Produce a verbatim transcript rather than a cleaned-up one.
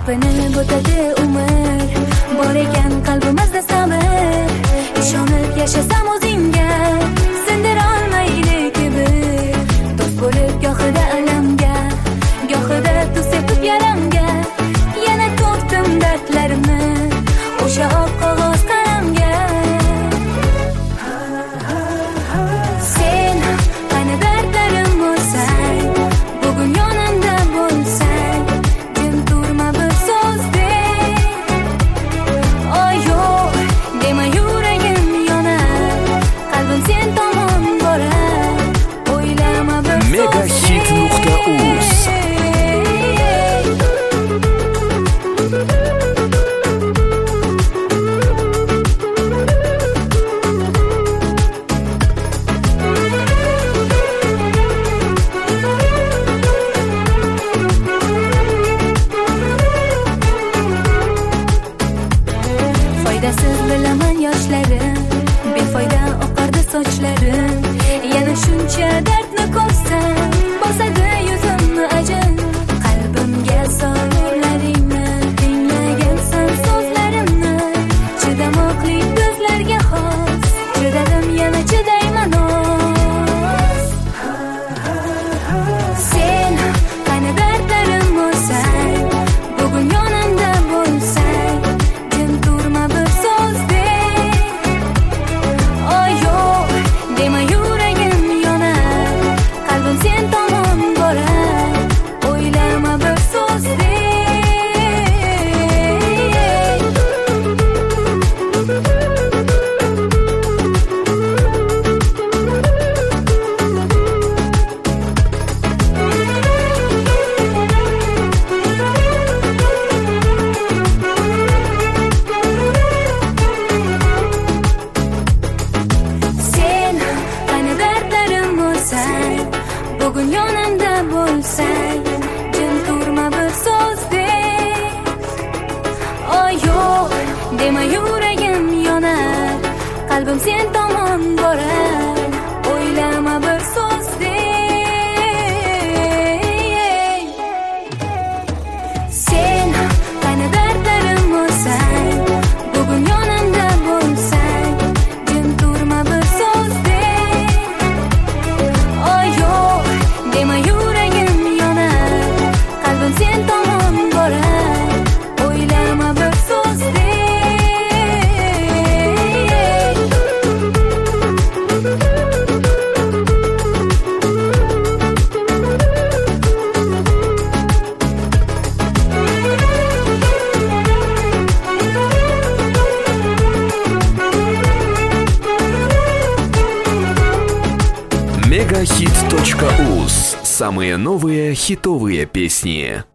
Yelpinib o'tadi umr, bor ekan qalbimizda sabr. Ishonib yashasam o'zingga, sindira olmaydi kibr. Do'st bo'lib gohida alamga, gohida tuz sepib yaramga. Yana to'kdim dardlarimni o'sha oq qog'oz qalamga. Sen qani dardlarim bo'lsang, bugun yonimda bo'lsang, jim turma bir so'z de. Oy yo'q dema, yuragim yonar, qalbim sen tomon borar. O'ylama bir so'z de. megahit nuqta uz Foydasiz bilaman yoshlarim, befoyda oqardi sochlarim. Yana shuncha dardni ko'rsam, bosadi yuzimni ajin. Qalbimga sovurlaringni, tinglagansan so'zlarimni. Chidamoqli ko'zlarga xos, chidadim yana chidayman oz. Sen qani dardlarim bo'lsang, bugun yonimda bo'lsang, jim turma bir so'z de. Oy yo'q dema, yuragim yonar, qalbim sen tomon borar. O'ylama bir so'z de. Sen qani dardlarim bo'lsang, bugun yonimda bo'lsang, jim turma bir so'z de. Oy yo'q dema, yuragim yonar, qalbim sen tomon borar. O'ylama bir so'z de. Sen qani dardlarim bo'lsang, bugun yonimda bo'lsang, jim turma bir so'z de. Oy yo'q dema, yuragim yonar, qalbim sen tomon borar. O'ylama bir so'z de. megahit точка uz. Самые новые хитовые песни.